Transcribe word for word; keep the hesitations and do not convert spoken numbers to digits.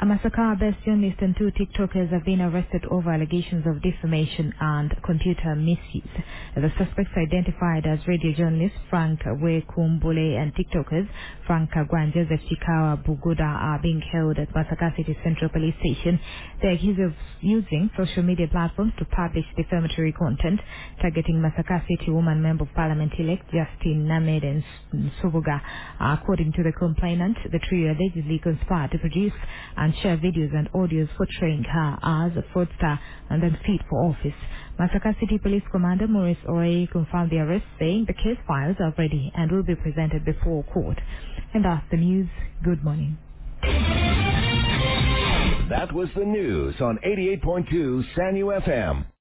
A Masaka-based journalist and two TikTokers have been arrested over allegations of defamation and computer misuse. The suspects identified as radio journalist Frank Wekumbule and TikTokers Frank Kagwan, Joseph Chikawa Buguda are being held at Masaka City Central Police Station. They're accused of using social media platforms to publish defamatory content targeting Masaka City Woman Member of Parliament-elect Justine Named and Subuga. According to the complainant, the trio allegedly conspired to produce and share videos and audios portraying her as a fraudster and then fit for office. Masaka City Police Commander Maurice Oye confirmed the arrest, saying the case files are ready and will be presented before court. And that's the news. Good morning. That was the news on eighty-eight point two S A N U F M.